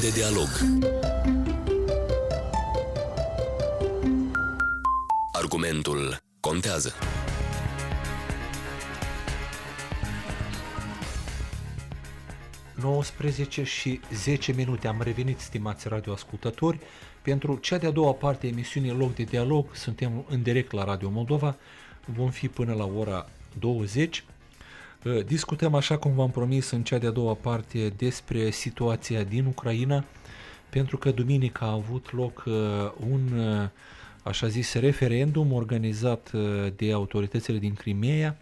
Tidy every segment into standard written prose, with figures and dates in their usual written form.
de dialog. Argumentul contează. Și 10 minute. Am revenit, stimați radioascultători, pentru cea de-a doua parte a emisiunii Loc de Dialog. Suntem în direct la Radio Moldova. Vom fi până la ora 20. Discutăm, așa cum v-am promis, în cea de-a doua parte despre situația din Ucraina, pentru că duminică a avut loc un, așa zis, referendum organizat de autoritățile din Crimeea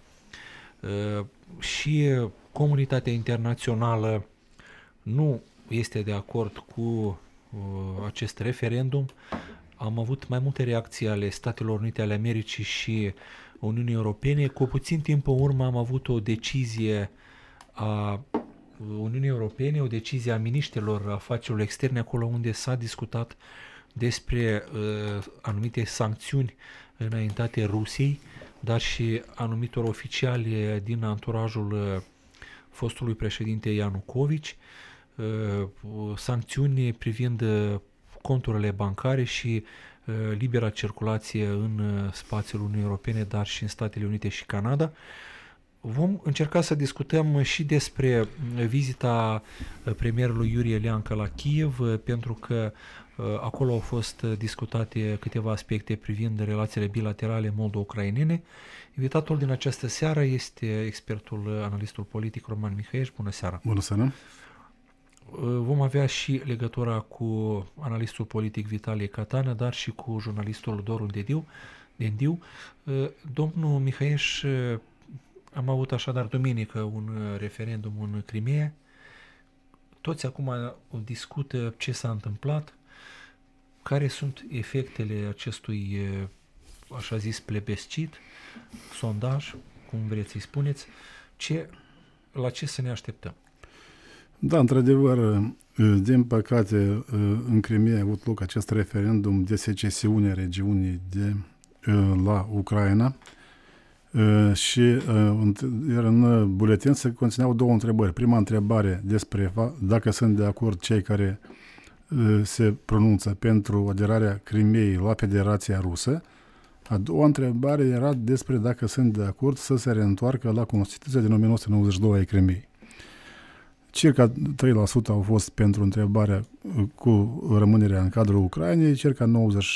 și comunitatea internațională nu este de acord cu acest referendum. Am avut mai multe reacții ale Statelor Unite ale Americii și Uniunii Europene. Cu puțin timp în urmă am avut o decizie a Uniunii Europene, o decizie a miniștrilor afacerilor externe, acolo unde s-a discutat despre anumite sancțiuni înaintate Rusiei, dar și anumitor oficiali din anturajul fostului președinte Ianucovici, sancțiuni privind conturile bancare și libera circulație în spațiul Uniunii Europene, dar și în Statele Unite și Canada. Vom încerca să discutăm și despre vizita premierului Iurie Leancă la Kiev, pentru că acolo au fost discutate câteva aspecte privind relațiile bilaterale moldo-ucrainene. Invitatul din această seară este expertul, analistul politic Roman Mihaieș. Bună seara! Bună seara! Vom avea și legătura cu analistul politic Vitalie Catana, dar și cu jurnalistul Dorul Dendiu. Domnul Mihaieș, am avut așadar duminică un referendum în Crimeea. Toți acum discută ce s-a întâmplat, care sunt efectele acestui, așa zis, plebiscit, sondaj, cum vreți să-i spuneți, la ce să ne așteptăm? Da, într-adevăr, din păcate, în Crimeea a avut loc acest referendum de secesiune a regiunii la Ucraina și iar în buletin se conțineau două întrebări. Prima întrebare despre dacă sunt de acord cei care se pronunță pentru aderarea Crimeei la Federația Rusă. A doua întrebare era despre dacă sunt de acord să se reîntoarcă la Constituția din 1992 a Crimeei. Circa 3% au fost pentru întrebarea cu rămânerea în cadrul Ucrainei, circa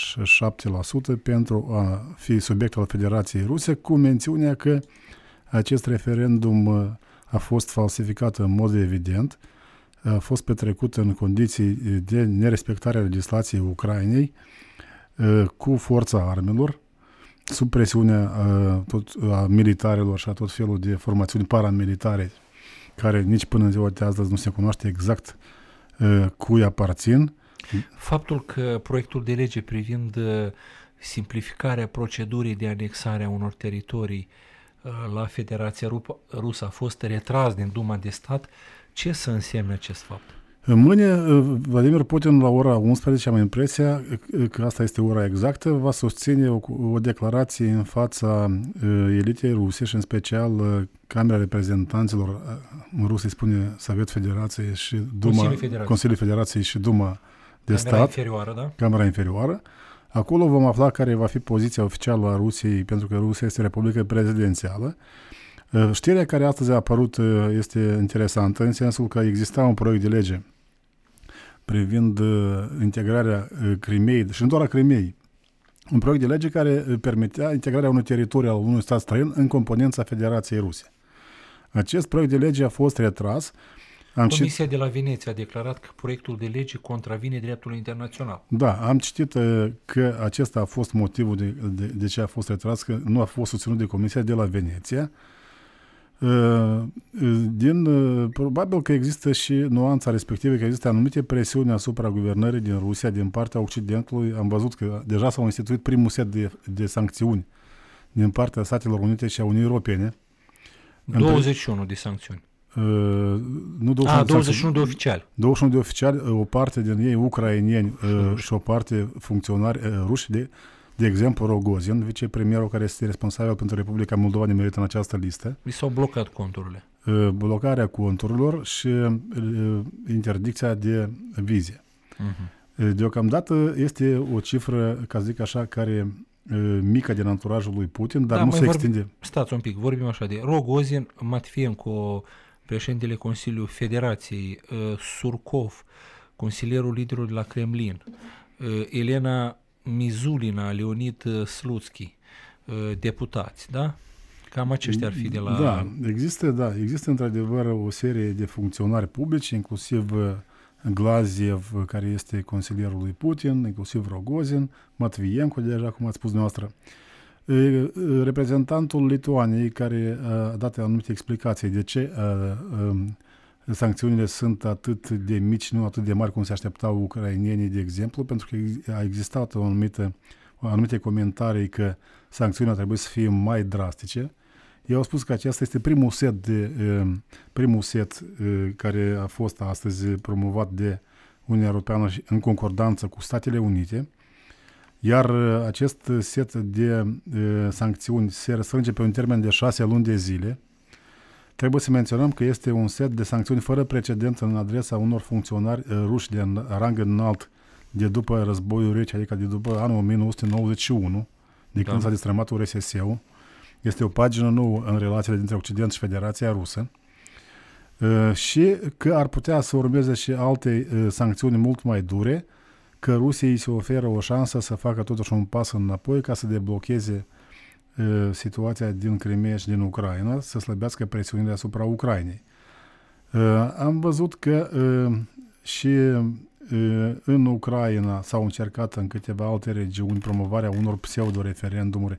97% pentru a fi subiect al Federației Ruse, cu mențiunea că acest referendum a fost falsificat în mod evident, a fost petrecut în condiții de nerespectare a legislației Ucrainei, cu forța armelor, sub presiunea a militarilor și a tot felul de formațiuni paramilitare, care nici până în ziua de astăzi nu se cunoaște exact cui aparțin. Faptul că proiectul de lege privind simplificarea procedurii de anexare a unor teritorii la Federația Rusă a fost retras din Duma de Stat, ce să însemne acest fapt? Mâine, Vladimir Putin, la ora 11, am impresia că asta este ora exactă, va susține o declarație în fața elitei ruse și în special Camera Reprezentanților, în Rusie spune Sovet Federație și Duma, Consiliul Federației și Duma de Stat, inferioară, da? Camera Inferioară. Acolo vom afla care va fi poziția oficială a Rusiei, pentru că Rusia este republică prezidențială. Știrea care astăzi a apărut este interesantă, în sensul că exista un proiect de lege privind integrarea Crimeei, și nu doar a Crimeei, un proiect de lege care permitea integrarea unui teritoriu al unui stat străin în componența Federației Ruse. Acest proiect de lege a fost retras. Comisia de la Veneția a declarat că proiectul de lege contravine dreptului internațional. Da, am citit că acesta a fost motivul de ce a fost retras, că nu a fost susținut de Comisia de la Veneția. Probabil că există și nuanța respectivă, că există anumite presiuni asupra guvernării din Rusia, din partea Occidentului. Am văzut că deja s-au instituit primul set de sancțiuni din partea Statelor Unite și a Uniunii Europene. 21 de sancțiuni. Nu 21 de oficiali. 21 de oficiali, o parte din ei ucraineni și o parte funcționari ruși, de exemplu Rogozin, vicepremierul care este responsabil pentru Republica Moldova, nimerită în această listă. Mi s-au blocat conturile. blocarea conturilor și interdicția de vize. Deocamdată este o cifră, ca să zic așa, care mică din anturajul lui Putin, dar nu se extinde. Stați un pic, vorbim așa de Rogozin, Matvienko, președintele Consiliului Federației, Surkov, consilierul liderului de la Kremlin, Elena Mizulina, Leonid Slutsky, deputați, da? Cam aceștia ar fi de la... Există într-adevăr o serie de funcționari publici, inclusiv Glaziev, care este consilierul lui Putin, inclusiv Rogozin, Matvienko, deja cum ați spus dumneavoastră. Reprezentantul Lituaniei, care a dat anumite explicații de ce sancțiunile sunt atât de mici, nu atât de mari cum se așteptau ucrainenii, de exemplu, pentru că a existat anumite comentarii că sancțiunile trebuie să fie mai drastice. Eu au spus că acesta este primul set care a fost astăzi promovat de Uniunea Europeană în concordanță cu Statele Unite, iar acest set de sancțiuni se răsfrânge pe un termen de 6 luni de zile. Trebuie să menționăm că este un set de sancțiuni fără precedent în adresa unor funcționari ruși de rang înalt de după războiul rece, adică de după anul 1991, de când s-a destrămat URSS-ul. Este o pagină nouă în relațiile dintre Occident și Federația Rusă și că ar putea să urmeze și alte sancțiuni mult mai dure, că Rusiei se oferă o șansă să facă totuși un pas înapoi ca să deblocheze situația din Crimea și din Ucraina, să slăbească presiunile asupra Ucrainei. Am văzut că și în Ucraina s-au încercat în câteva alte regiuni promovarea unor pseudo-referendumuri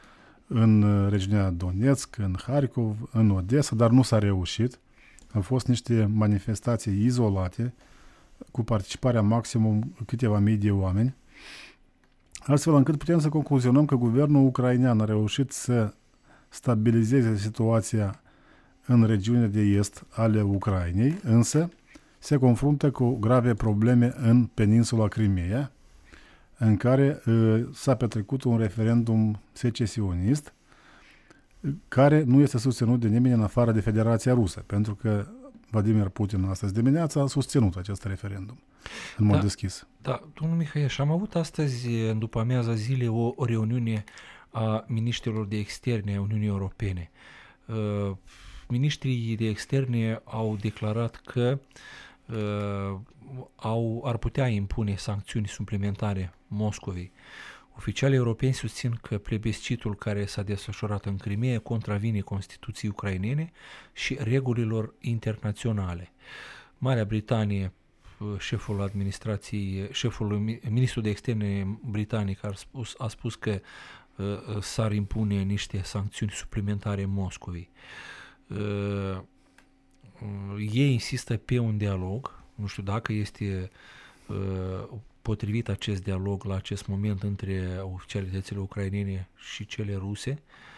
în regiunea Donetsk, în Harkov, în Odessa, dar nu s-a reușit. Au fost niște manifestații izolate, cu participarea maximum câteva mii de oameni, astfel încât putem să concluzionăm că guvernul ucrainean a reușit să stabilizeze situația în regiunile de est ale Ucrainei, însă se confruntă cu grave probleme în peninsula Crimea, în care s-a petrecut un referendum secesionist care nu este susținut de nimeni în afară de Federația Rusă, pentru că Vladimir Putin astăzi dimineața a susținut acest referendum în mod deschis. Da, domnul Mihăieș, am avut astăzi, în după amiaza zilei, o reuniune a miniștrilor de externe a Uniunii Europene. Miniștrii de externe au declarat că ar putea impune sancțiuni suplimentare Moscovei. Oficialii europeni susțin că plebiscitul care s-a desfășurat în Crimea contravine Constituției ucrainene și regulilor internaționale. Marea Britanie, ministrul de externe britanic a spus că s-ar impune niște sancțiuni suplimentare Moscovei. Ei insistă pe un dialog, nu știu dacă este potrivit acest dialog la acest moment între oficialitățile ucrainene și cele ruse.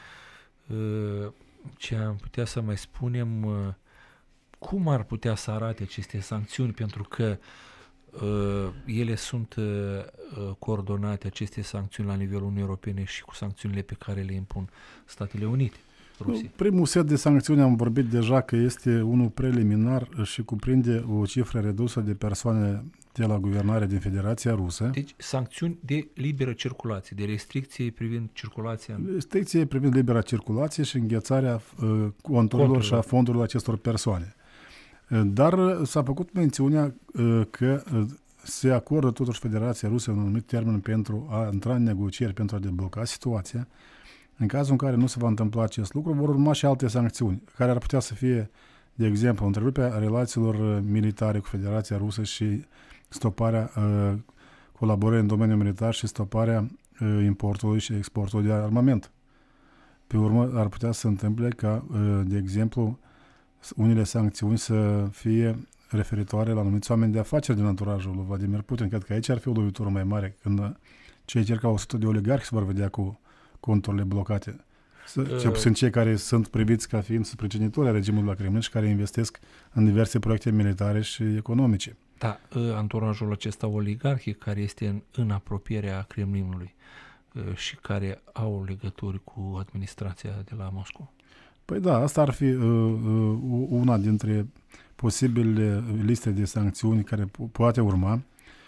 Ce am putea să mai spunem, cum ar putea să arate aceste sancțiuni, pentru că ele sunt coordonate, aceste sancțiuni, la nivelul Uniunii Europene și cu sancțiunile pe care le impun Statele Unite. Rusiei. Primul set de sancțiuni am vorbit deja că este unul preliminar și cuprinde o cifră redusă de persoane de la guvernarea din Federația Rusă. Deci sancțiuni de liberă circulație, de restricții privind circulația. Restricții privind libera circulație și înghețarea conturilor și a fondurilor acestor persoane. Dar s-a făcut mențiunea că se acordă totuși Federația Rusă un anumit termen pentru a intra în negocieri, pentru a debloca situația. În cazul în care nu se va întâmpla acest lucru, vor urma și alte sancțiuni, care ar putea să fie, de exemplu, întreruperea relațiilor militare cu Federația Rusă și stoparea colaborării în domeniul militar și stoparea importului și exportului de armament. Pe urmă, ar putea să se întâmple ca, de exemplu, unele sancțiuni să fie referitoare la anumiți oameni de afaceri din anturajul lui Vladimir Putin. Cred că aici ar fi o lovitură mai mare, când cei circa 100 de oligarhi se vor vedea cu conturile blocate. Cel puțin cei care sunt priviți ca fiind sprijinitori a regimului la Kremlin și care investesc în diverse proiecte militare și economice. Da, anturajul acesta oligarhic care este în apropierea Kremlinului și care au legături cu administrația de la Moscova. Păi da, asta ar fi una dintre posibile liste de sancțiuni care poate urma.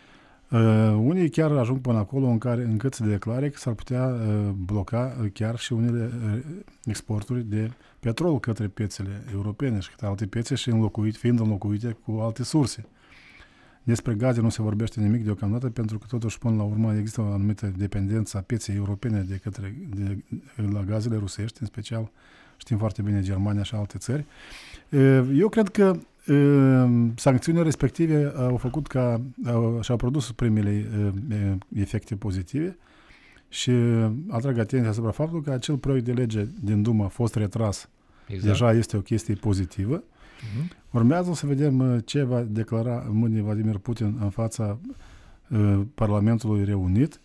Unii chiar ajung până acolo încât să declare că s-ar putea bloca chiar și unele exporturi de petrol către piețele europene și către alte piețe și fiind înlocuite cu alte surse. Despre gaze nu se vorbește nimic deocamdată pentru că totuși până la urmă există o anumită dependență a pieței europene la gazele rusești, în special știm foarte bine Germania și alte țări. Eu cred că sancțiunile respective și-au produs primele efecte pozitive și atrag atenția asupra faptului că acel proiect de lege din Dumă a fost retras. Exact. Deja este o chestie pozitivă. Urmează să vedem ce va declara mâine Vladimir Putin în fața Parlamentului reunit.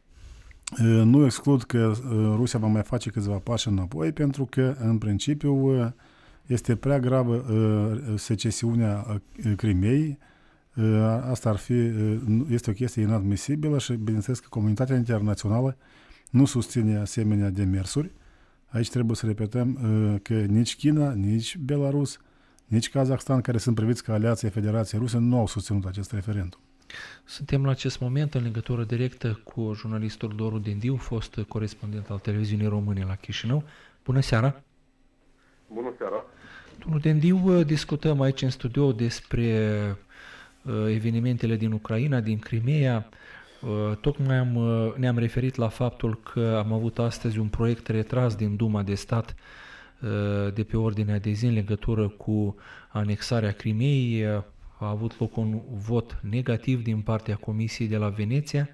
Nu exclud că Rusia va mai face câțiva pași înapoi, pentru că, în principiu, este prea gravă secesiunea Crimeei. Asta este o chestie inadmisibilă și, bineînțeles, că comunitatea internațională nu susține asemenea demersuri. Aici trebuie să repetăm că nici China, nici Belarus, nici Kazakhstan, care sunt priviți ca aliații Federației Ruse, nu au susținut acest referendum. Suntem la acest moment în legătură directă cu jurnalistul Doru Dendiu, fost corespondent al televiziunii române la Chișinău. Bună seara! Bună seara! Domnul Dendiu, discutăm aici în studio despre evenimentele din Ucraina, din Crimea. Tocmai ne-am referit la faptul că am avut astăzi un proiect retras din Duma de Stat de pe ordinea de zi în legătură cu anexarea Crimeei. A avut loc un vot negativ din partea Comisiei de la Veneția.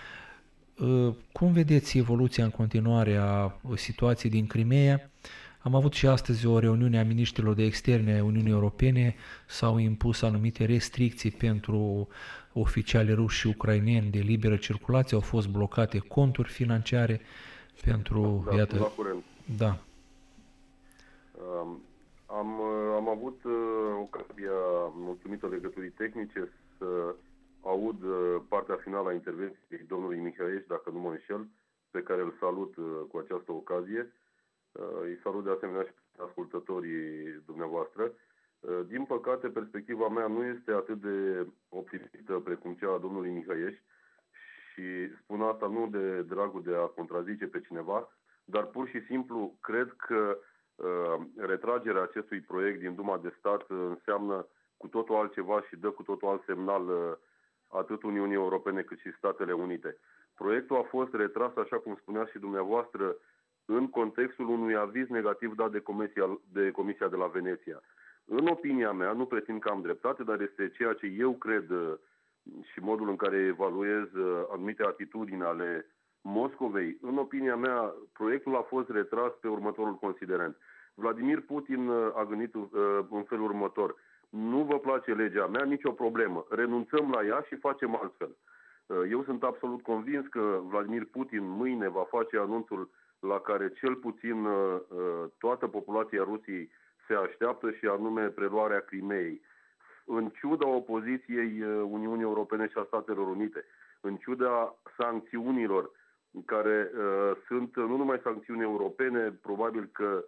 Cum vedeți evoluția în continuare a situației din Crimeea? Am avut și astăzi o reuniune a miniștrilor de externe a Uniunii Europene. S-au impus anumite restricții pentru oficiali ruși și ucraineni de liberă circulație. Au fost blocate conturi financiare pentru... Da, iată, la curent. Da. Am avut ocazia, mulțumită legăturii tehnice, să aud partea finală a intervenției domnului Mihaieș, dacă nu mă înșel, pe care îl salut cu această ocazie. Îi salut de asemenea și pe ascultătorii dumneavoastră. Din păcate, perspectiva mea nu este atât de optimistă precum cea a domnului Mihaieș și spun asta nu de dragul de a contrazice pe cineva, dar pur și simplu cred că retragerea acestui proiect din Duma de Stat înseamnă cu totul altceva și dă cu totul alt semnal atât Uniunii Europene cât și Statele Unite. Proiectul a fost retras, așa cum spunea și dumneavoastră, în contextul unui aviz negativ dat de Comisia de la Veneția. În opinia mea, nu pretind că am dreptate, dar este ceea ce eu cred și modul în care evaluez anumite atitudini ale Moscovei. În opinia mea, proiectul a fost retras pe următorul considerent. Vladimir Putin a gândit în felul următor. Nu vă place legea mea, nicio problemă. Renunțăm la ea și facem altfel. Eu sunt absolut convins că Vladimir Putin mâine va face anunțul la care cel puțin toată populația Rusiei se așteaptă și anume preluarea Crimeei. În ciuda opoziției Uniunii Europene și a Statelor Unite, în ciuda sancțiunilor care sunt nu numai sancțiuni europene, probabil că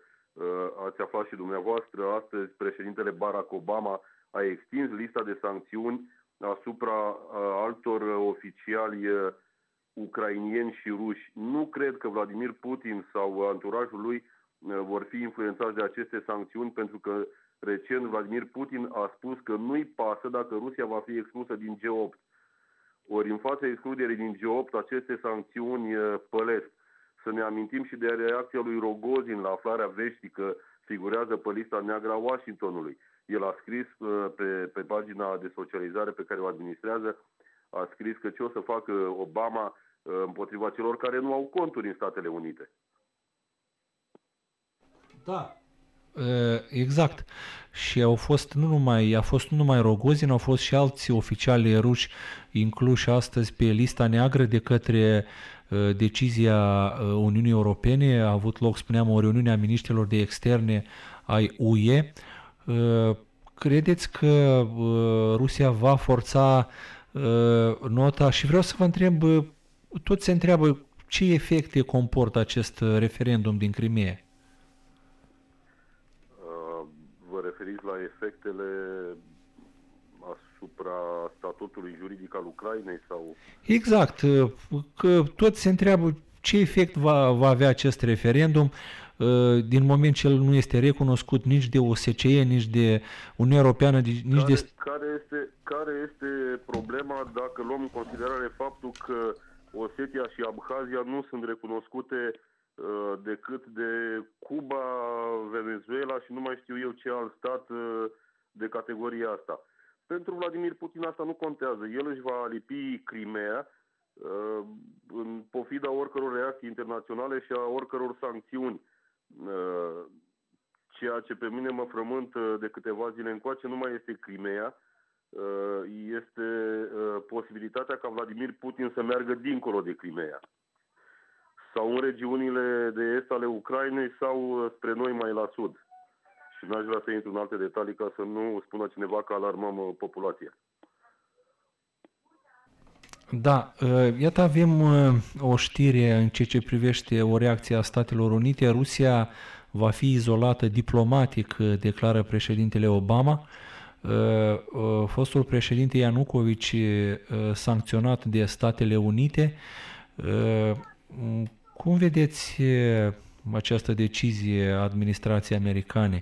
ați aflat și dumneavoastră, astăzi președintele Barack Obama a extins lista de sancțiuni asupra altor oficiali ucrainieni și ruși. Nu cred că Vladimir Putin sau anturajul lui vor fi influențați de aceste sancțiuni, pentru că recent Vladimir Putin a spus că nu-i pasă dacă Rusia va fi exclusă din G8. Ori în fața excluderii din G8, aceste sancțiuni pălesc. Să ne amintim și de reacția lui Rogozin la aflarea veștii că figurează pe lista neagră a Washingtonului. El a scris pe pagina de socializare pe care o administrează, a scris că ce o să facă Obama împotriva celor care nu au conturi în Statele Unite. Da. Exact. Și a fost nu numai Rogozin, au fost și alți oficiali ruși incluși astăzi pe lista neagră de către decizia Uniunii Europene. A avut loc, spuneam, o reuniune a miniștrilor de externe ai UE. Credeți că Rusia va forța nota? Și vreau să vă întreb, toți se întreabă ce efecte comportă acest referendum din Crimeea. referiți la efectele asupra statutului juridic al Ucrainei sau... Exact, că toți se întreabă ce efect va avea acest referendum din moment ce el nu este recunoscut nici de OSCE, nici de Uniunea Europeană, nici Care este problema dacă luăm în considerare faptul că Osetia și Abhazia nu sunt recunoscute decât de Cuba, Venezuela și nu mai știu eu ce alt stat de categoria asta. Pentru Vladimir Putin asta nu contează. El își va alipi Crimea în pofida oricăror reacții internaționale și a oricăror sancțiuni. Ceea ce pe mine mă frământă de câteva zile încoace nu mai este Crimea, este posibilitatea ca Vladimir Putin să meargă dincolo de Crimea sau în regiunile de est ale Ucrainei sau spre noi mai la sud. Și n-aș vrea să intru în alte detalii ca să nu spună cineva că alarmăm populația. Da, iată avem o știre în ceea ce privește o reacție a Statelor Unite. Rusia va fi izolată diplomatic, declară președintele Obama. Fostul președinte Ianukovici, sancționat de Statele Unite. Cum vedeți această decizie a administrației americane?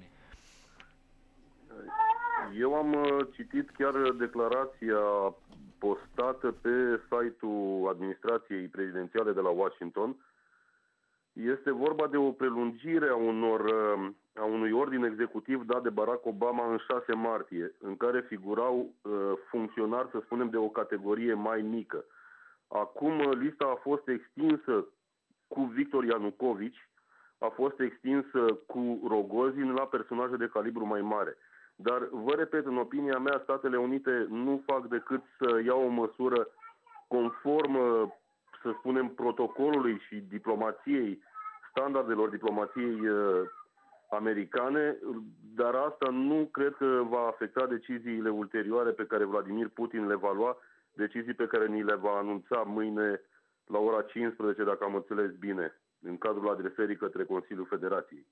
Eu am citit chiar declarația postată pe site-ul administrației prezidențiale de la Washington. Este vorba de o prelungire a unui ordin executiv dat de Barack Obama în 6 martie, în care figurau funcționari, să spunem, de o categorie mai mică. Acum lista a fost extinsă cu Victor Ianukovici, a fost extinsă cu Rogozin la personaje de calibru mai mare. Dar, vă repet, în opinia mea, Statele Unite nu fac decât să ia o măsură conform, să spunem, protocolului și diplomației, standardelor diplomației americane, dar asta nu cred că va afecta deciziile ulterioare pe care Vladimir Putin le va lua, decizii pe care ni le va anunța mâine la ora 15, dacă am înțeles bine, în cadrul adresării către Consiliul Federației.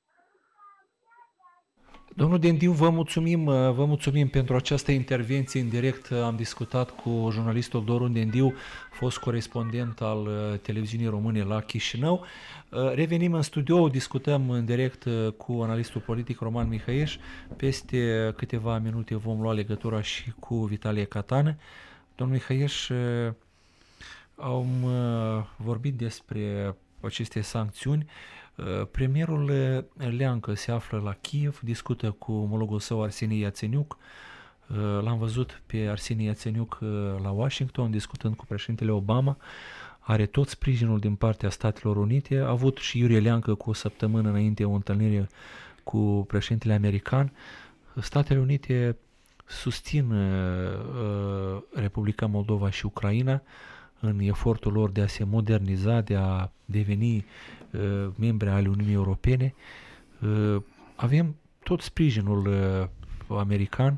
Domnul Dendiu, vă mulțumim pentru această intervenție în direct. Am discutat cu jurnalistul Dorun Dendiu, fost corespondent al televiziunii române la Chișinău. Revenim în studio, discutăm în direct cu analistul politic Roman Mihăieș. Peste câteva minute vom lua legătura și cu Vitalie Catană. Domnul Mihăieș, am vorbit despre aceste sancțiuni. Premierul Leancă se află la Kiev, discută cu omologul său Arsenie Iatsenyuk. L-am văzut pe Arsenie Iatsenyuk la Washington discutând cu președintele Obama. Are tot sprijinul din partea Statelor Unite. A avut și Iurie Leancă cu o săptămână înainte o întâlnire cu președintele american. Statele Unite susțin Republica Moldova și Ucraina în efortul lor de a se moderniza, de a deveni membre ale Uniunii Europene. Avem tot sprijinul american.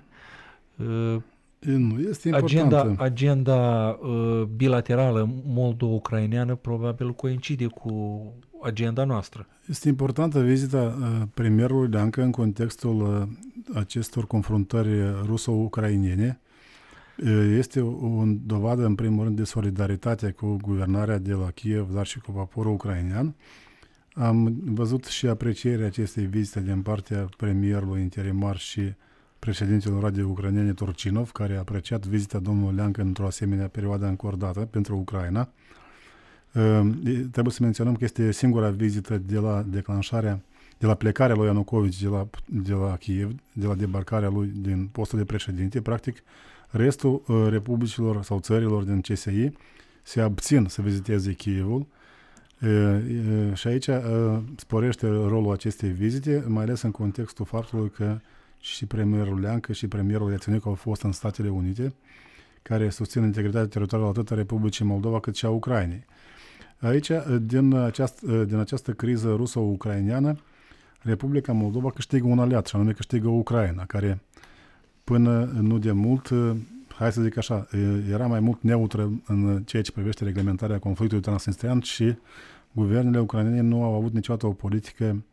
Este agenda bilaterală moldo-ucraineană probabil coincide cu agenda noastră. Este importantă vizita premierului Leancă în contextul acestor confruntări ruso-ucrainene. Este o dovadă, în primul rând, de solidaritate cu guvernarea de la Kiev, dar și cu poporul ucrainean. Am văzut și aprecierea acestei vizite din partea premierului interimar și președintelor Radiei Ucrainene Turcinov, care a apreciat vizita domnului Leancă într-o asemenea perioadă încordată pentru Ucraina. Trebuie să menționăm că este singura vizită de la plecarea lui Ianukovici de la Kiev, de la debarcarea lui din postul de președinte. Practic, restul republicilor sau țărilor din CSI se abțin să viziteze Kievul și aici sporește rolul acestei vizite, mai ales în contextul faptului că și premierul Leancă și premierul Iatsenyuk au fost în Statele Unite, care susțin integritatea teritorială atât a Republicii Moldova cât și a Ucrainei. Aici, din această criză ruso-ucraineană, Republica Moldova câștigă un aliat, și anume câștigă Ucraina, care până nu de mult, hai să zic așa, era mai mult neutră în ceea ce privește reglementarea conflictului transnistrian și guvernele ucrainene nu au avut niciodată o politică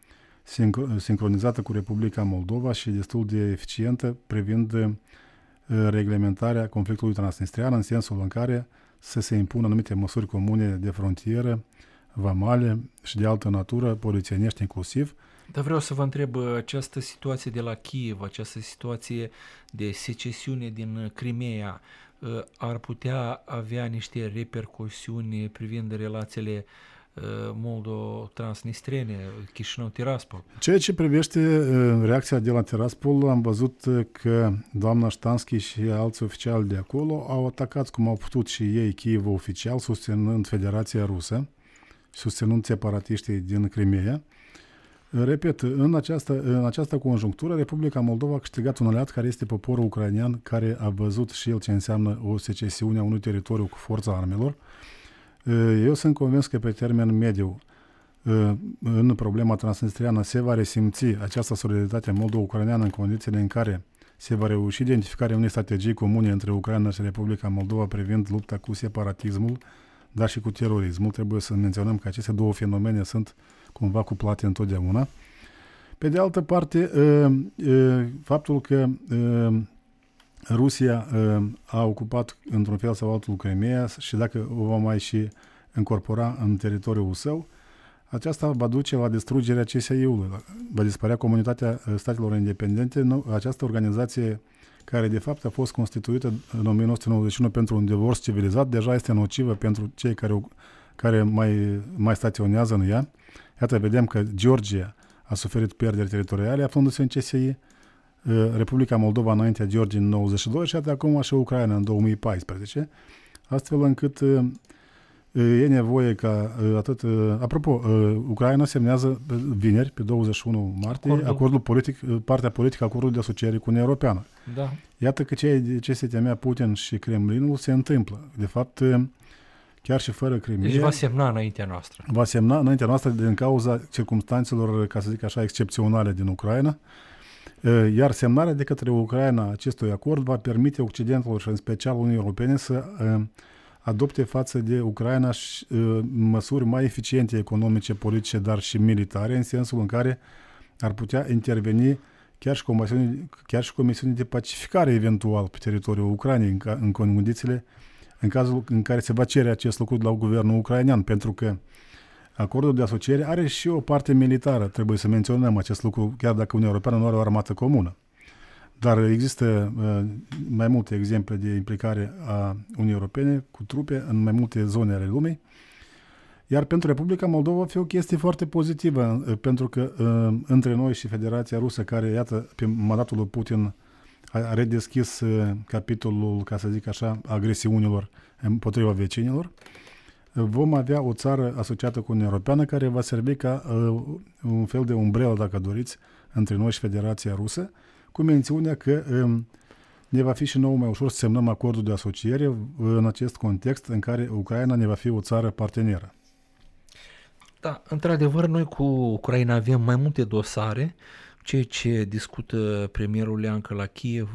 sincronizată cu Republica Moldova și destul de eficientă privind reglementarea conflictului transnistrian, în sensul în care să se impună anumite măsuri comune de frontieră, vamale și de altă natură, polițienești inclusiv. Dar vreau să vă întreb, această situație de la Kiev, această situație de secesiune din Crimea, ar putea avea niște repercusiuni privind relațiile moldo-transnistrene, Chișinău-Tiraspol? Ceea ce privește reacția de la Tiraspol, am văzut că doamna Ștanschi și alți oficiali de acolo au atacat cum au putut și ei Kiev oficial, susținând Federația Rusă, susținând separatiștii din Crimea. Repet, în această conjunctură, Republica Moldova a câștigat un aliat care este poporul ucrainean, care a văzut și el ce înseamnă o secesiune a unui teritoriu cu forța armelor. Eu sunt convins că pe termen mediu, în problema transnistriană, se va resimți această solidaritate moldo-ucraineană în condițiile în care se va reuși identificarea unei strategii comune între Ucraina și Republica Moldova privind lupta cu separatismul, dar și cu terorismul. Trebuie să menționăm că aceste două fenomene sunt cumva cuplate întotdeauna. Pe de altă parte, faptul că Rusia a ocupat într-un fel sau altul Crimea și dacă o va mai și încorpora în teritoriul său, aceasta va duce la distrugerea CSI-ului. Va dispărea Comunitatea Statelor Independente, această organizație care de fapt a fost constituită în 1991 pentru un divorț civilizat, deja este nocivă pentru cei care mai staționează în ea. Iată, vedem că Georgia a suferit pierderi teritoriale aflându-se în CSI, Republica Moldova înaintea Georgiei în 92 și acum și Ucraina în 2014, astfel încât e nevoie ca atât... Apropo, Ucraina semnează vineri, pe 21 martie, acordul politic, partea politică a acordului de asociere cu Uniunea Europeană. Da. Iată că ce se temea Putin și Kremlinul se întâmplă. De fapt, chiar și fără Crimea... Deci va semna înaintea noastră. Va semna înaintea noastră din cauza circumstanțelor, ca să zic așa, excepționale din Ucraina. Iar semnarea de către Ucraina acestui acord va permite Occidentul și în special Uniunii Europene să adopte față de Ucraina măsuri mai eficiente economice, politice, dar și militare, în sensul în care ar putea interveni chiar și comisiuni de pacificare eventual pe teritoriul Ucrainei în condițiile în cazul în care se va cere acest lucru de la guvernul ucrainean, pentru că acordul de asociere are și o parte militară. Trebuie să menționăm acest lucru, chiar dacă Uniunea Europeană nu are o armată comună. Dar există mai multe exemple de implicare a Uniunii Europene cu trupe în mai multe zone ale lumii. Iar pentru Republica Moldova va fi o chestie foarte pozitivă, pentru că între noi și Federația Rusă, care, iată, pe mandatul lui Putin a redeschis capitolul, ca să zic așa, agresiunilor împotriva vecinilor, vom avea o țară asociată cu Uniunea Europeană care va servi ca un fel de umbrelă, dacă doriți, între noi și Federația Rusă, cu mențiunea că ne va fi și nouă mai ușor să semnăm acordul de asociere în acest context în care Ucraina ne va fi o țară parteneră. Da, într-adevăr, noi cu Ucraina avem mai multe dosare. Cei ce discută premierul Leancă la Kiev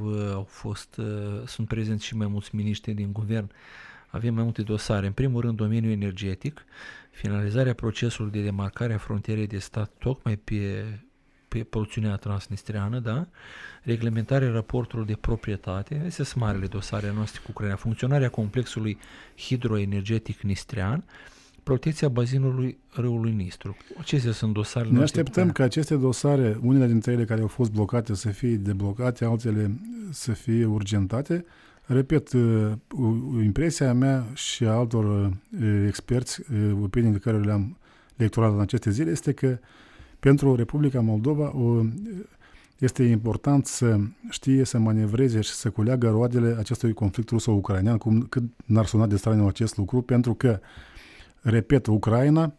sunt prezenți și mai mulți miniștri din guvern. Avem mai multe dosare. În primul rând, domeniul energetic, finalizarea procesului de demarcare a frontierei de stat tocmai pe porțiunea transnistriană, da? Reglementarea raportului de proprietate, astea sunt marile dosare noastre cu Ucraina, funcționarea complexului hidroenergetic nistrian, protecția bazinului râului Nistru. Acestea sunt dosarele noastre. Ne așteptăm ca aceste dosare, unele dintre ele care au fost blocate, să fie deblocate, altele să fie urgentate. Repet, impresia mea și a altor experți, opinii de care le-am lecturat în aceste zile, este că pentru Republica Moldova este important să știe să manevreze și să culeagă roadele acestui conflict ruso-ucrainean, cât n-ar suna de straniu acest lucru, pentru că, repet, Ucraina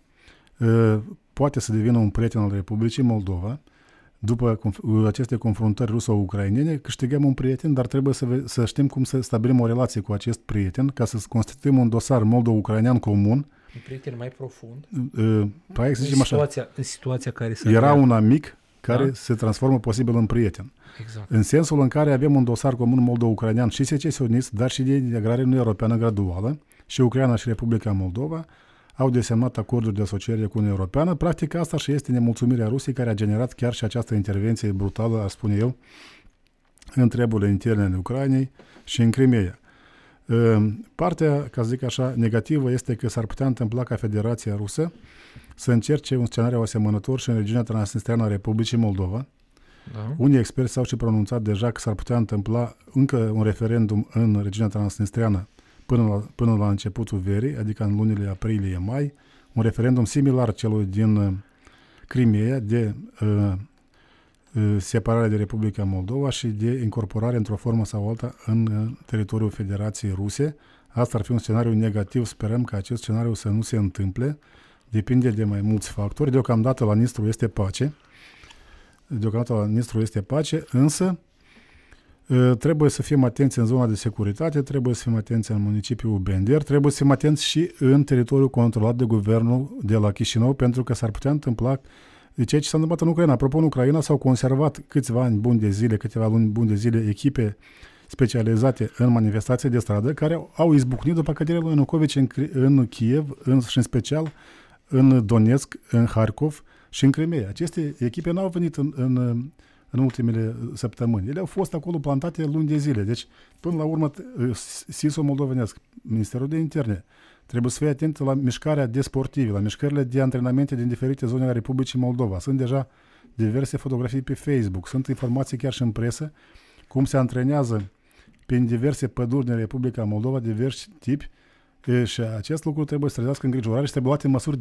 poate să devină un prieten al Republicii Moldova. După aceste confruntări ruso-ucrainene, câștigăm un prieten, dar trebuie să știm cum să stabilim o relație cu acest prieten, ca să constituim un dosar moldo-ucrainean comun. Un prieten mai profund. În situația care era un amic care se transformă posibil în prieten. Exact. În sensul în care avem un dosar comun moldo-ucrainean și secesionist, dar și de integrare în Uniunea Europeană graduală, și Ucraina și Republica Moldova au desemnat acorduri de asociere cu Uniunea Europeană. Practic asta și este nemulțumirea Rusiei, care a generat chiar și această intervenție brutală, aș spune eu, în treburile interne ale Ucrainei și în Crimea. Partea, ca să zic așa, negativă este că s-ar putea întâmpla ca Federația Rusă să încerce un scenariu asemănător și în regiunea transnistreană a Republicii Moldova. Da. Unii experți s-au și pronunțat deja că s-ar putea întâmpla încă un referendum în regiunea transnistreană până la începutul verii, adică în lunile aprilie-mai, un referendum similar celui din Crimea de separare de Republica Moldova și de incorporare într-o formă sau alta în teritoriul Federației Ruse. Asta ar fi un scenariu negativ. Sperăm că acest scenariu să nu se întâmple. Depinde de mai mulți factori. Deocamdată la Nistru este pace. Însă trebuie să fim atenți în zona de securitate, trebuie să fim atenți în municipiul Bender, trebuie să fim atenți și în teritoriul controlat de guvernul de la Chișinău, pentru că s-ar putea întâmpla ceea ce s-a întâmplat în Ucraina. Apropo, în Ucraina s-au conservat câteva luni buni de zile, echipe specializate în manifestații de stradă, care au izbucnit după căderea lui Ianukovici în Kiev și în special în Donetsk, în Harkov și în Crimea. Aceste echipe n-au venit în ultimele săptămâni. Ele au fost acolo plantate luni de zile. Deci, până la urmă, SIS-ul moldovenesc, Ministerul de Interne, trebuie să fie atent la mișcarea de sportivi, la mișcările de antrenamente din diferite zone ale Republicii Moldova. Sunt deja diverse fotografii pe Facebook, sunt informații chiar și în presă, cum se antrenează prin diverse păduri din Republica Moldova, diversi tipi, și acest lucru trebuie să trezească îngrijorare și trebuie luate măsuri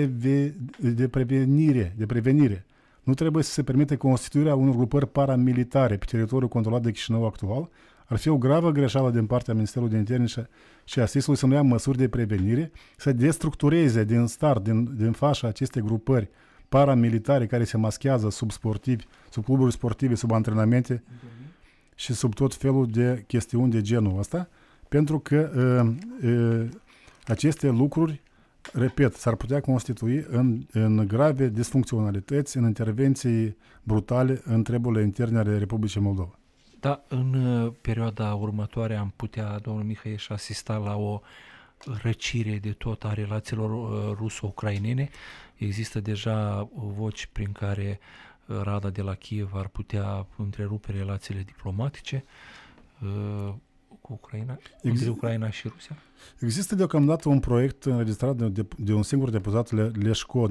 de prevenire. Nu trebuie să se permite constituirea unor grupări paramilitare pe teritoriul controlat de Chișinău actual. Ar fi o gravă greșeală din partea Ministerului de Interne și a SIS-ului să nu ia măsuri de prevenire, să destructureze din start, din fașa aceste grupări paramilitare care se maschează sub cluburi sportive, sub antrenamente și sub tot felul de chestiuni de genul ăsta, pentru că aceste lucruri, repet, s-ar putea constitui în grave disfuncționalități, în intervenții brutale în treburile interne ale Republicii Moldova. Da, în perioada următoare am putea, domnul Mihăieș, asista la o răcire de tot a relațiilor ruso-ucrainene. Există deja voci prin care Rada de la Kiev ar putea întrerupe relațiile diplomatice cu Ucraina, între Ucraina și Rusia? Există deocamdată un proiect înregistrat de un singur deputat, Leșco,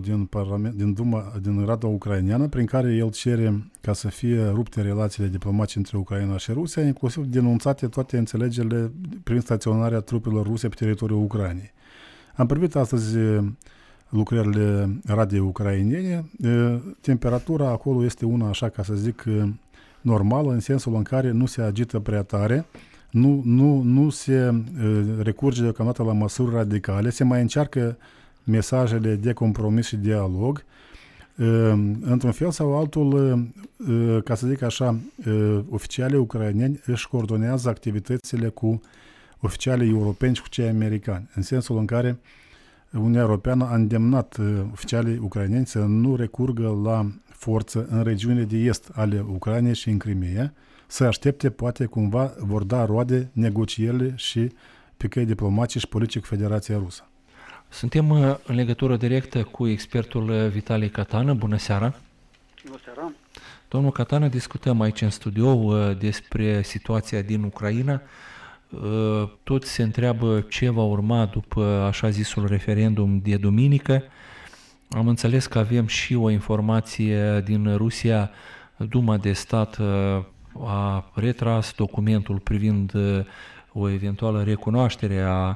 din Rada ucraineană, prin care el cere ca să fie rupte relațiile diplomatice între Ucraina și Rusia, inclusiv denunțate toate înțelegerile prin staționarea trupelor ruse pe teritoriul Ucrainei. Am privit astăzi lucrările Radei ucrainene. Temperatura acolo este una, așa ca să zic, normală, în sensul în care nu se agită prea tare, nu se recurge deocamdată la măsuri radicale, se mai încearcă mesajele de compromis și dialog. Într-un fel sau altul, ca să zic așa, oficialii ucraineni își coordonează activitățile cu oficialii europeni și cu cei americani, în sensul în care Uniunea Europeană a îndemnat oficialii ucraineni să nu recurgă la forță în regiunile de est ale Ucrainei și în Crimea, să aștepte, poate cumva vor da roade negocierile și pe căi diplomatice și politice cu Federația Rusă. Suntem în legătură directă cu expertul Vitali Catană. Bună seara! Bună seara! Domnul Catană, discutăm aici în studio despre situația din Ucraina. Toți se întreabă ce va urma după așa zisul referendum de duminică. Am înțeles că avem și o informație din Rusia. Duma de stat a retras documentul privind o eventuală recunoaștere a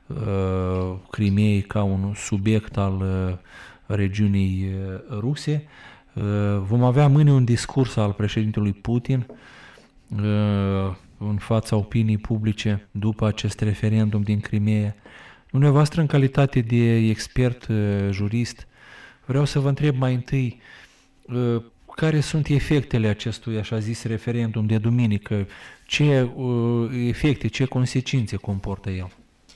Crimeei ca un subiect al regiunii ruse. Vom avea mâine un discurs al președintelui Putin în fața opiniei publice după acest referendum din Crimeea. Dumneavoastră, în calitate de expert jurist, vreau să vă întreb mai întâi care sunt efectele acestui așa zis referendum de duminică, ce efecte, ce consecințe comportă el?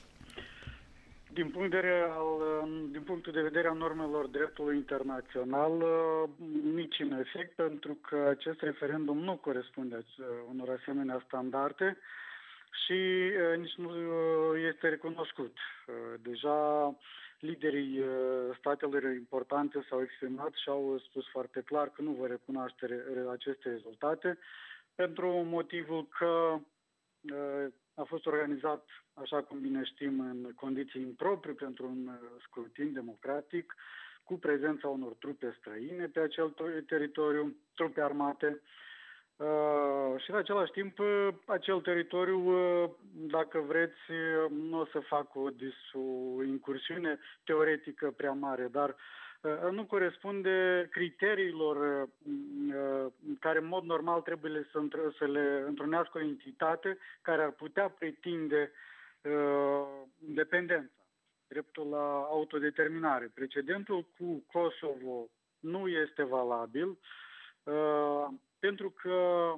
Din punctul de vedere al normelor dreptului internațional, niciun efect, pentru că acest referendum nu corespunde unor asemenea standarde și nici nu este recunoscut. Deja liderii statelor importante s-au exprimat și au spus foarte clar că nu vor recunoaște aceste rezultate, pentru motivul că a fost organizat, așa cum bine știm, în condiții improprii pentru un scrutin democratic, cu prezența unor trupe străine pe acel teritoriu, trupe armate. Și în același timp, acel teritoriu, dacă vreți, nu o să fac o incursiune teoretică prea mare, dar nu corespunde criteriilor care în mod normal trebuie să le întrunească o entitate care ar putea pretinde independența, dreptul la autodeterminare. Precedentul cu Kosovo nu este valabil pentru că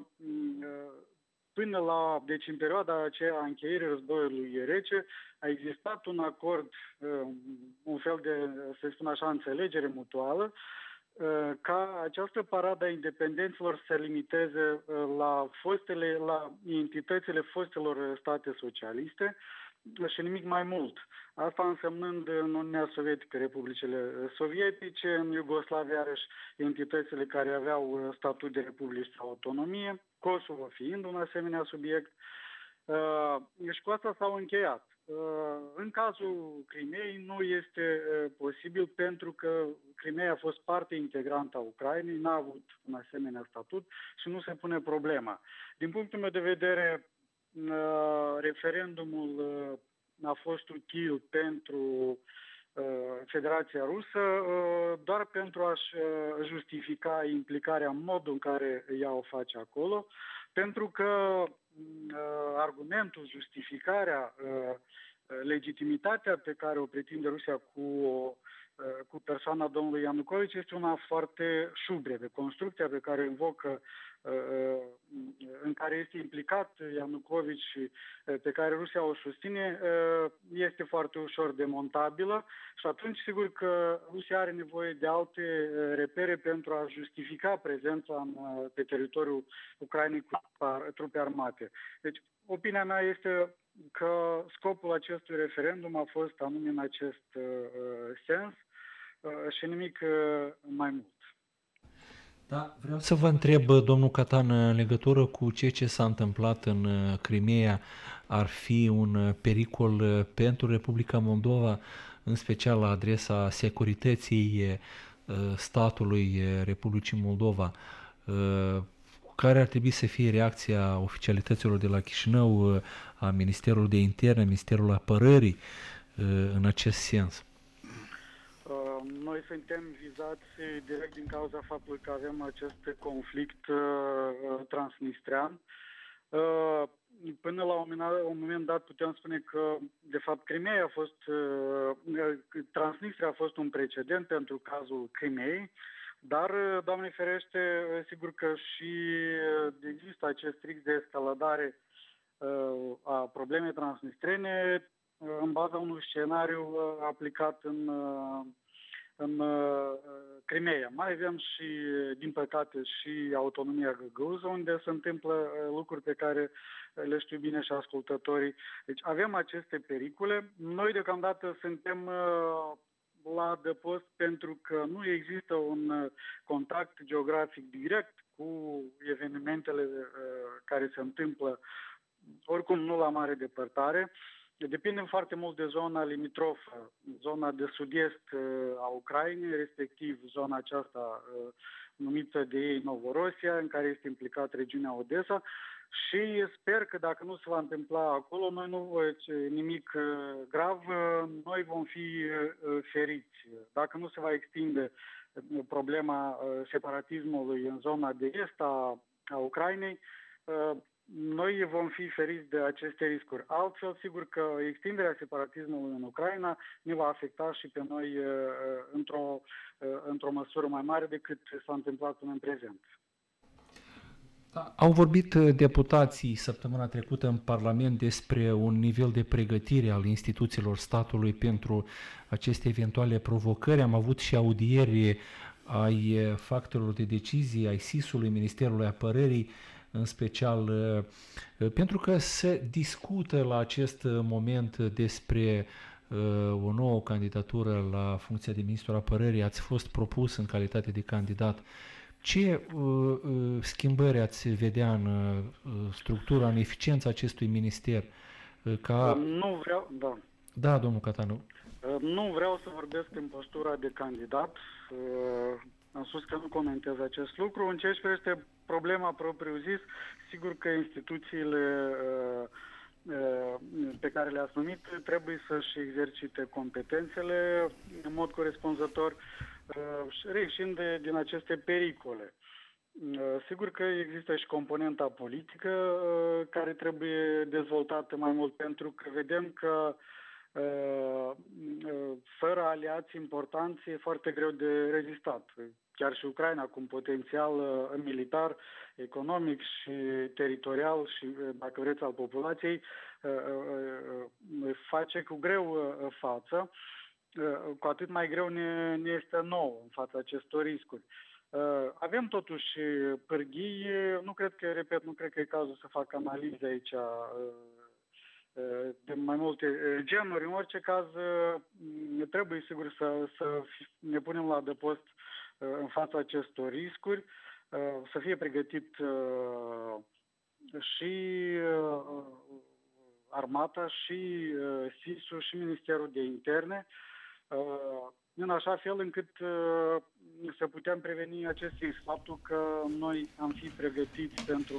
deci în perioada aceea a încheierii războiului rece a existat un acord, un fel de, să spun așa, înțelegere mutuală, ca această paradă a independenților să se limiteze la entitățile fostelor state socialiste și nimic mai mult. Asta însemnând în Uniunea Sovietică republicile sovietice, în Iugoslavia iarăși entitățile care aveau statut de republici sau autonomie, Kosovo fiind un asemenea subiect. Și cu asta s-au încheiat. În cazul Crimeei nu este posibil pentru că Crimeea a fost parte integrantă a Ucrainei, n-a avut un asemenea statut și nu se pune problema. Din punctul meu de vedere, referendumul a fost util pentru Federația Rusă doar pentru a-și justifica implicarea în modul în care ea o face acolo, pentru că argumentul, justificarea, legitimitatea pe care o pretinde Rusia cu persoana domnului Ianukovici este una foarte șubrede. Construcția pe care o invocă, în care este implicat Ianukovici și pe care Rusia o susține, este foarte ușor demontabilă și atunci sigur că Rusia are nevoie de alte repere pentru a justifica prezența pe teritoriul Ucrainei cu trupe armate. Deci, opinia mea este că scopul acestui referendum a fost anume în acest sens și nimic mai mult. Da, vreau să vă întreb, domnul Catan, în legătură cu ceea ce s-a întâmplat în Crimeea, ar fi un pericol pentru Republica Moldova, în special la adresa securității statului Republicii Moldova? Care ar trebui să fie reacția oficialităților de la Chișinău, a Ministerului de Interne, Ministerul Apărării în acest sens? Noi suntem vizați direct din cauza faptului că avem acest conflict transnistrean. Până la un moment dat putem spune că, de fapt, Crimeea a fost, Transnistria a fost un precedent pentru cazul Crimeei, dar, Doamne ferește, sigur că și există acest risc de escaladare a problemei transnistrene în baza unui scenariu aplicat în Crimeea. Mai avem și, din păcate, și autonomia găgăuză, unde se întâmplă lucruri pe care le știu bine și ascultătorii. Deci avem aceste pericole. Noi deocamdată suntem la adăpost pentru că nu există un contact geografic direct cu evenimentele care se întâmplă, oricum nu la mare depărtare. Depindem foarte mult de zona limitrofă, zona de sud-est a Ucrainei, respectiv zona aceasta numită de ei Novorosia, în care este implicat regiunea Odessa, și sper că dacă nu se va întâmpla acolo, noi nu nimic grav, noi vom fi feriți. Dacă nu se va extinde problema separatismului în zona de est a Ucrainei, noi vom fi feriți de aceste riscuri. Altfel, sigur că extinderea separatismului în Ucraina ne va afecta și pe noi într-o măsură mai mare decât s-a întâmplat până în prezent. Au vorbit deputații săptămâna trecută în Parlament despre un nivel de pregătire al instituțiilor statului pentru aceste eventuale provocări. Am avut și audieri ai factorilor de decizie, ai SIS-ului, Ministerului Apărării, în special pentru că se discută la acest moment despre o nouă candidatură la funcția de ministru apărării, ați fost propus în calitate de candidat. Ce schimbări ați vedea în structura, în eficiența acestui minister? Nu vreau, da. Da, domnul Catanu. Nu vreau să vorbesc în postura de candidat. Am spus că nu comentez acest lucru. În ceea ce privește problema propriu-zis, sigur că instituțiile pe care le-ați numit trebuie să-și exercite competențele în mod corespunzător, reieșind din aceste pericole. Sigur că există și componenta politică care trebuie dezvoltată mai mult, pentru că vedem că fără aliați importanți e foarte greu de rezistat. Chiar și Ucraina, cu un potențial militar, economic și teritorial și, dacă vreți, al populației, face cu greu față. Cu atât mai greu ne este nouă în fața acestor riscuri. Avem totuși pârghii, nu cred că e cazul să fac analize aici de mai multe genuri. În orice caz, trebuie sigur să ne punem la adăpost în fața acestor riscuri, să fie pregătit și armata, și SIS-ul, și Ministerul de Interne, în așa fel încât să putem preveni acest risc. Faptul că noi am fi pregătiți pentru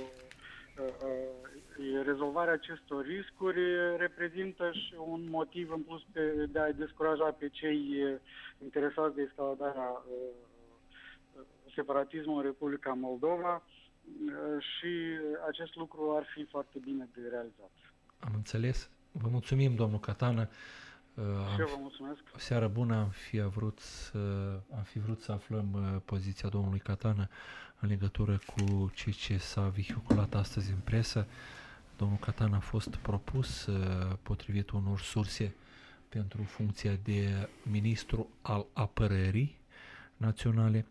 rezolvarea acestor riscuri reprezintă și un motiv în plus de a descuraja pe cei interesați de escaladarea separatismului în Republica Moldova și acest lucru ar fi foarte bine de realizat. Am înțeles. Vă mulțumim, domnul Catană. Și eu vă mulțumesc. O seară bună, am fi vrut să aflăm poziția domnului Catană în legătură cu ce s-a vehiculat astăzi în presă. Domnul Catană a fost propus, potrivit unor surse, pentru funcția de ministru al apărării naționale.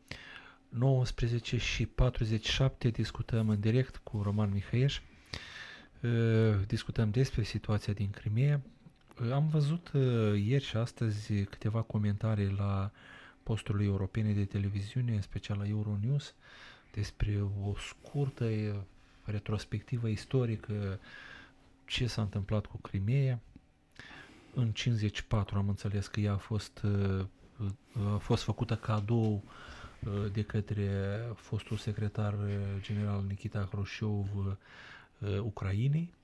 19:47 discutăm în direct cu Roman Mihaieș. Discutăm despre situația din Crimea. Am văzut ieri și astăzi câteva comentarii la posturile europene de televiziune, în special la Euronews, despre o scurtă retrospectivă istorică ce s-a întâmplat cu Crimea. În 54 am înțeles că ea a fost făcută cadou de către fostul secretar general Nikita Hrușciov Ucrainei.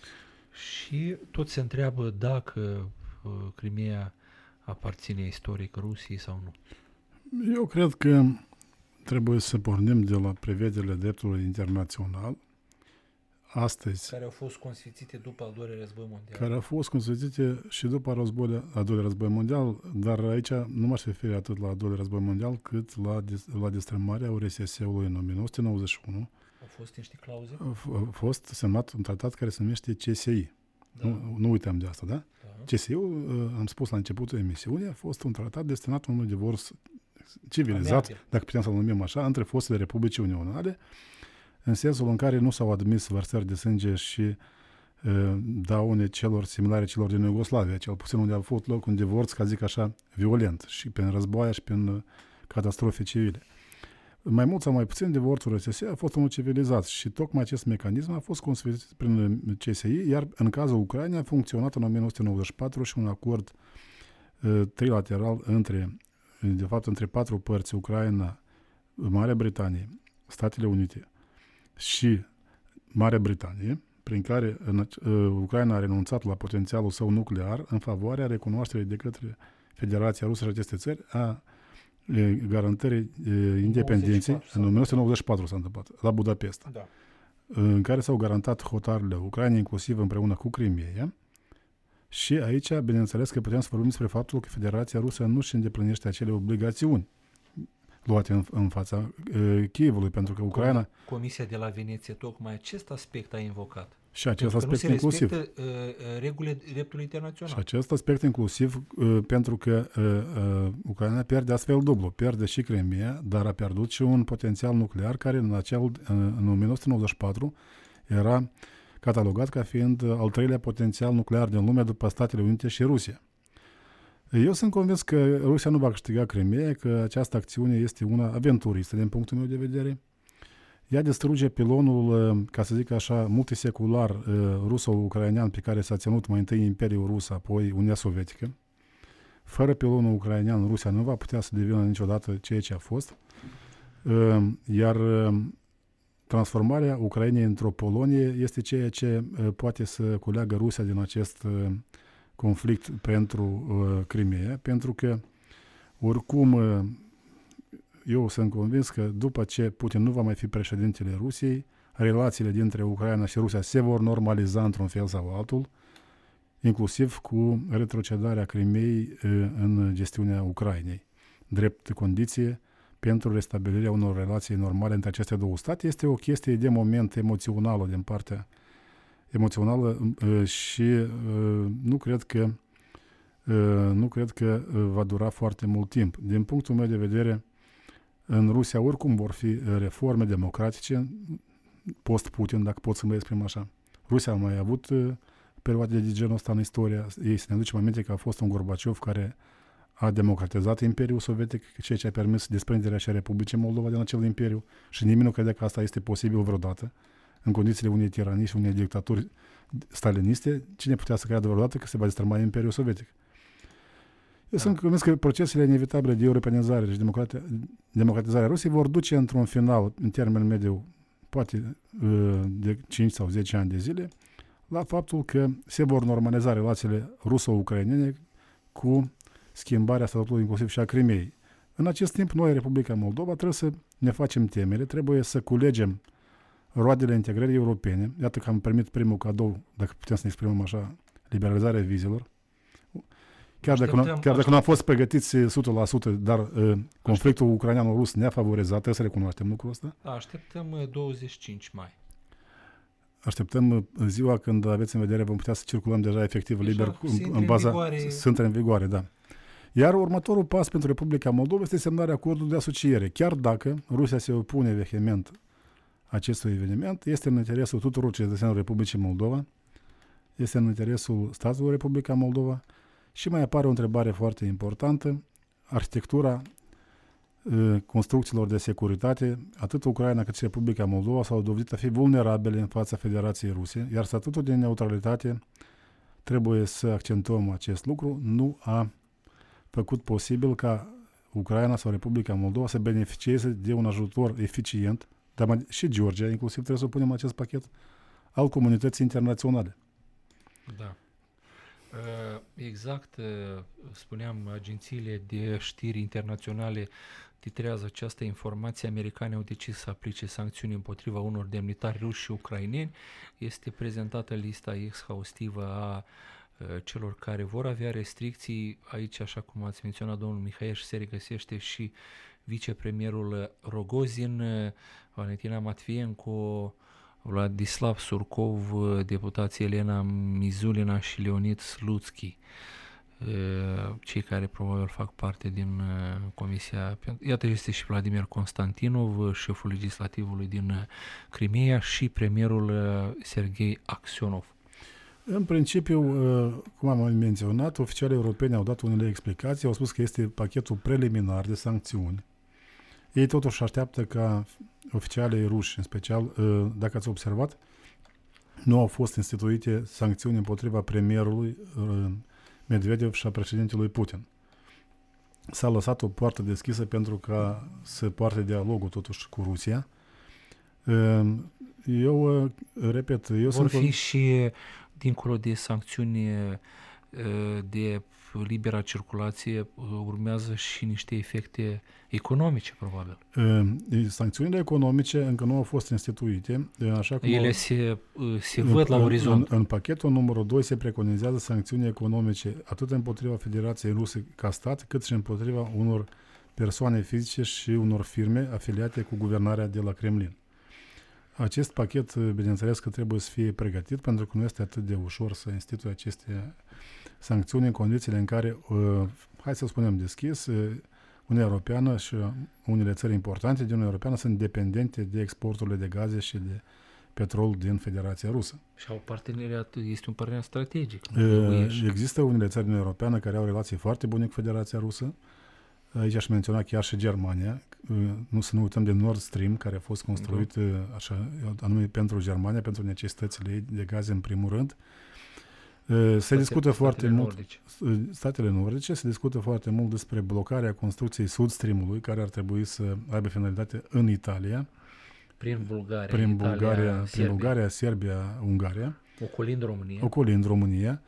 Și tot se întreabă dacă Crimea aparține istoric Rusiei sau nu. Eu cred că trebuie să pornim de la prevederile dreptului internațional. Astăzi, care au fost consfințite după al doilea război mondial. Care au fost consfințite și după al doilea război mondial, dar aici nu m-aș referi atât la al doilea război mondial, cât la destrămarea URSS-ului în 1991. Au fost niște clauze? A fost semnat un tratat care se numește CSI. Da. Nu uităm de asta, da? CSI-ul, am spus la începutul emisiunii, a fost un tratat destinat unui divorț civilizat, dacă putem să-l numim așa, între fostele Republici Unionale, în sensul în care nu s-au admis vărsări de sânge și daune celor similare celor din Iugoslavia, cel puțin unde a avut loc un divorț, ca zic așa, violent, și prin războaie și prin catastrofe civile. Mai mult sau mai puțin, divorțul RSS a fost unul civilizat și tocmai acest mecanism a fost consfințit prin CSI, iar în cazul Ucrainei a funcționat în 1994 și un acord trilateral între patru părți, Ucraina, Marea Britanie, Statele Unite și Marea Britanie, prin care Ucraina a renunțat la potențialul său nuclear în favoarea recunoașterii de către Federația Rusă și aceste țări a garantării independenței. În 1994 s-a întâmplat, la Budapesta, da. În care s-au garantat hotarele Ucrainei, inclusiv împreună cu Crimea. Și aici, bineînțeles că putem să vorbim despre faptul că Federația Rusă nu își îndeplinește acele obligațiuni luate în fața Kievului, pentru că Ucraina... Comisia de la Veneție tocmai acest aspect a invocat. Și acest aspect inclusiv. Nu se respectă regulile dreptului internațional. Și acest aspect inclusiv pentru că Ucraina pierde astfel dublu. Pierde și Crimea, dar a pierdut și un potențial nuclear care în 1994 era catalogat ca fiind al treilea potențial nuclear din lume după Statele Unite și Rusia. Eu sunt convins că Rusia nu va câștiga Crimeea, că această acțiune este una aventuristă din punctul meu de vedere. Ea distruge pilonul, ca să zic așa, multisecular ruso-ucrainean pe care s-a ținut mai întâi Imperiul Rus, apoi Uniunea Sovietică. Fără pilonul ucrainean, Rusia nu va putea să devină niciodată ceea ce a fost. Iar transformarea Ucrainei într-o Polonie este ceea ce poate să culeagă Rusia din acest conflict pentru Crimeea, pentru că oricum eu sunt convins că după ce Putin nu va mai fi președintele Rusiei, relațiile dintre Ucraina și Rusia se vor normaliza într-un fel sau altul, inclusiv cu retrocedarea Crimeei în gestiunea Ucrainei. Drept condiție pentru restabilirea unor relații normale între aceste două state. Este o chestie de moment emoțională din partea emoțională și nu cred că va dura foarte mult timp. Din punctul meu de vedere, în Rusia oricum vor fi reforme democratice post-Putin, dacă pot să mă exprim așa. Rusia a mai avut perioade de genul ăsta în istoria ei. Să ne aducem aminte că a fost un Gorbaciov care a democratizat Imperiul Sovietic, ceea ce a permis desprinderea și a Republicii Moldova din acel imperiu și nimeni nu crede că asta este posibil vreodată. În condițiile unei tiranii și unei dictaturi staliniste, cine putea să creadă vreodată că se va destrăma Imperiul Sovietic? Eu sunt convins că procesele inevitabile de europenizare și democratizare a Rusiei vor duce într-un final, în termen mediu, poate de 5 sau 10 ani de zile, la faptul că se vor normaliza relațiile ruso-ucrainene cu schimbarea statutului inclusiv și a Crimeei. În acest timp, noi, Republica Moldova, trebuie să ne facem temele, trebuie să culegem roadele integrării europene. Iată că am primit primul cadou, dacă putem să ne exprimăm așa, liberalizarea vizelor. Chiar dacă nu am fost pregătiți 100%, dar conflictul ucrainean-rus ne-a favorizat, trebuie să recunoaștem lucrul ăsta. Da, așteptăm 25 mai. Așteptăm ziua când aveți în vedere vom putea să circulăm deja efectiv liber în baza... Sunt în vigoare, da. Iar următorul pas pentru Republica Moldova este semnarea acordului de asociere. Chiar dacă Rusia se opune vehement acestui eveniment, este în interesul tuturor cetățenilor Republicii Moldova, este în interesul statului Republica Moldova și mai apare o întrebare foarte importantă. Arhitectura construcțiilor de securitate, atât Ucraina cât și Republica Moldova s-au dovedit a fi vulnerabile în fața Federației Ruse, iar statutul de neutralitate, trebuie să accentuăm acest lucru, nu a făcut posibil ca Ucraina sau Republica Moldova să beneficieze de un ajutor eficient, dar și Georgia, inclusiv trebuie să punem acest pachet al comunității internaționale. Da. Exact, spuneam, agențiile de știri internaționale titrează această informație. Americanii au decis să aplice sancțiuni împotriva unor demnitari ruși și ucraineni. Este prezentată lista exhaustivă a celor care vor avea restricții. Aici, așa cum ați menționat, domnul Mihaieș, se regăsește și vicepremierul Rogozin, Valentina Matvienko, Vladislav Surkov, deputații Elena Mizulina și Leonid Slutsky, cei care probabil fac parte din comisia. Iată, este și Vladimir Constantinov, șeful legislativului din Crimeea, și premierul Serghei Aksionov. În principiu, cum am menționat, oficialii europeni au dat unele explicații, au spus că este pachetul preliminar de sancțiuni. Ei totuși așteaptă ca oficialii ruși, în special, dacă ați observat, nu au fost instituite sancțiuni împotriva premierului Medvedev și a președintelui Putin. S-a lăsat o poartă deschisă pentru ca să poarte dialogul totuși cu Rusia. Eu repet, vor fi și, dincolo de sancțiuni de libera circulație, urmează și niște efecte economice, probabil. Sancțiunile economice încă nu au fost instituite. Așa cum ele se văd la orizont. În pachetul numărul 2 se preconizează sancțiuni economice atât împotriva Federației Ruse ca stat, cât și împotriva unor persoane fizice și unor firme afiliate cu guvernarea de la Kremlin. Acest pachet, bineînțeles că trebuie să fie pregătit, pentru că nu este atât de ușor să instituie aceste sancțiuni în condițiile în care, hai să spunem deschis, Uniunea Europeană și unele țări importante din Uniunea Europeană sunt dependente de exporturile de gaze și de petrol din Federația Rusă. Și au parteneriat, este un parteneriat strategic. Există unele țări din Europeană care au relații foarte bune cu Federația Rusă. Aici aș menționa chiar și Germania. Nu să nu uităm de Nord Stream, care a fost construit așa, anume pentru Germania, pentru necesitățile ei de gaze în primul rând. Se discută foarte mult, statele nordice, se discută foarte mult despre blocarea construcției Sud Stream-ului, care ar trebui să aibă finalitate în Italia. Prin Bulgaria, Serbia, Ungaria. Ocolind România.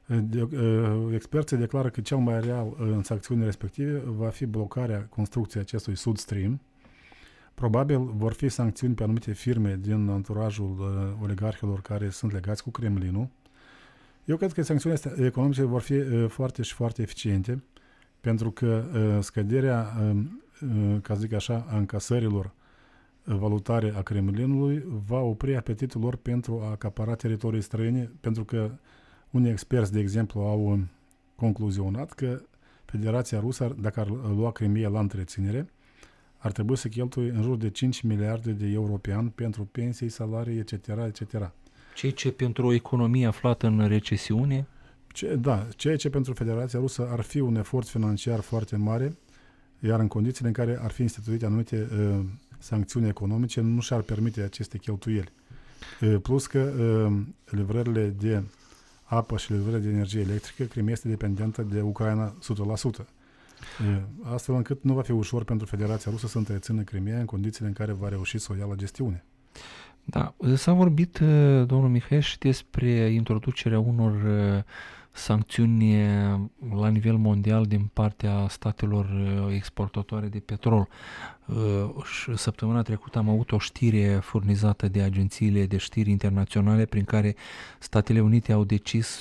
Experții declară că cel mai real în sancțiunile respective va fi blocarea construcției acestui Sud Stream. Probabil vor fi sancțiuni pe anumite firme din anturajul oligarhilor care sunt legați cu Kremlinul. Eu cred că sancțiunile economice vor fi foarte și foarte eficiente, pentru că scăderea, ca să zic așa, a încasărilor valutare a Kremlinului va opri apetitul lor pentru a acapara teritorii străine, pentru că unii experți, de exemplu, au concluzionat că Federația Rusă, dacă ar lua Crimea la întreținere, ar trebui să cheltuie în jur de 5 miliarde de euro pe an pentru pensii, salarii, etc., etc. Ceea ce pentru o economie aflată în recesiune? Ceea ce pentru Federația Rusă ar fi un efort financiar foarte mare, iar în condițiile în care ar fi instituite anumite sancțiuni economice, nu și-ar permite aceste cheltuieli. Plus că livrările de apă și livrările de energie electrică, Crimea este dependentă de Ucraina 100%. Astfel încât nu va fi ușor pentru Federația Rusă să întrețină Crimea în condițiile în care va reuși să o ia la gestiune. Da, s-a vorbit, domnul Mihai, și despre introducerea unor sancțiuni la nivel mondial din partea statelor exportatoare de petrol. Săptămâna trecută am avut o știre furnizată de agențiile de știri internaționale prin care Statele Unite au decis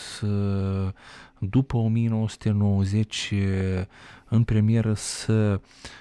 după 1990 în premieră să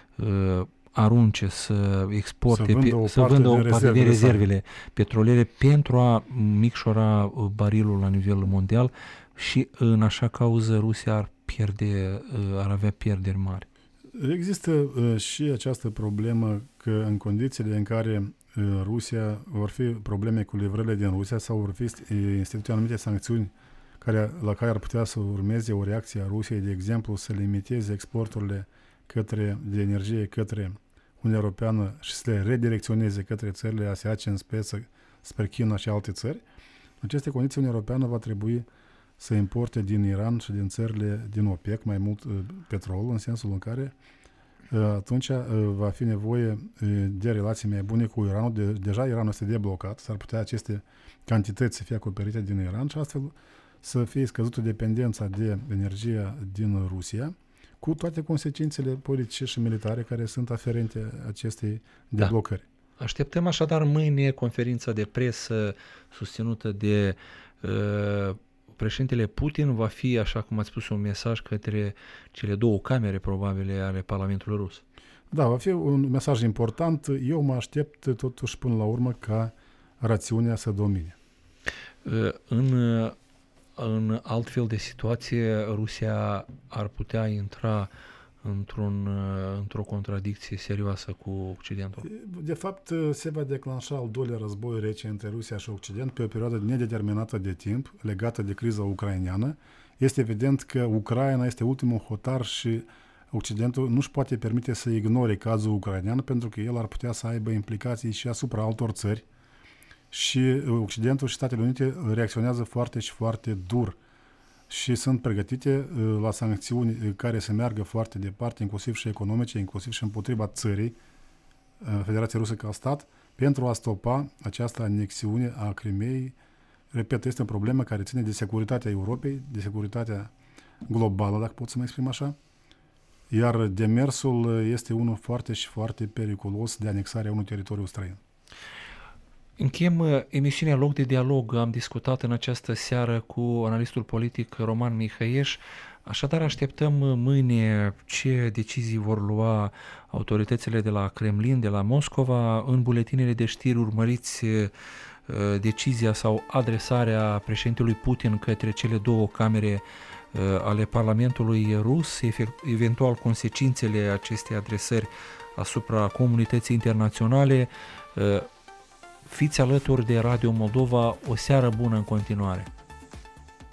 arunce, să exporte, să vândă o parte de rezervele petroliere pentru a micșora barilul la nivel mondial și în așa cauză Rusia ar avea pierderi mari. Există și această problemă că în condițiile în care Rusia vor fi probleme cu livrările din Rusia sau vor fi instituite anumite sancțiuni la care ar putea să urmeze o reacție a Rusiei, de exemplu, să limiteze exporturile de energie către Uniunea Europeană și să le redirecționeze către țările asiatice, în speță spre China și alte țări. În aceste condiții, Uniunea Europeană va trebui să importe din Iran și din țările din OPEC mai mult petrol, în sensul în care atunci va fi nevoie de relații mai bune cu Iranul. Deja Iranul este deblocat, s-ar putea aceste cantități să fie acoperite din Iran și astfel să fie scăzută dependența de energia din Rusia, cu toate consecințele politice și militare care sunt aferente acestei deblocări. Da. Așteptăm așadar mâine conferința de presă susținută de președintele Putin. Va fi, așa cum ați spus, un mesaj către cele două camere probabile ale Parlamentului Rus. Da, va fi un mesaj important. Eu mă aștept totuși până la urmă ca rațiunea să domine. În altfel de situație, Rusia ar putea intra într-o contradicție serioasă cu Occidentul. De fapt, se va declanșa al doilea război rece între Rusia și Occident pe o perioadă nedeterminată de timp, legată de criza ucraineană. Este evident că Ucraina este ultimul hotar și Occidentul nu își poate permite să ignore cazul ucrainean, pentru că el ar putea să aibă implicații și asupra altor țări. Și Occidentul și Statele Unite reacționează foarte și foarte dur și sunt pregătite la sancțiuni care să meargă foarte departe, inclusiv și economice, inclusiv și împotriva țării, Federația Rusă ca stat, pentru a stopa această anexiune a Crimeei. Repet, este o problemă care ține de securitatea Europei, de securitatea globală, dacă pot să mă exprim așa, iar demersul este unul foarte și foarte periculos de anexarea unui teritoriu străin. Încheiem emisiunea Loc de Dialog. Am discutat în această seară cu analistul politic Roman Mihaieș. Așadar, așteptăm mâine ce decizii vor lua autoritățile de la Kremlin, de la Moscova. În buletinele de știri urmăriți decizia sau adresarea președintelui Putin către cele două camere ale Parlamentului Rus, eventual consecințele acestei adresări asupra comunității internaționale. fiți alături de Radio Moldova, o seară bună în continuare.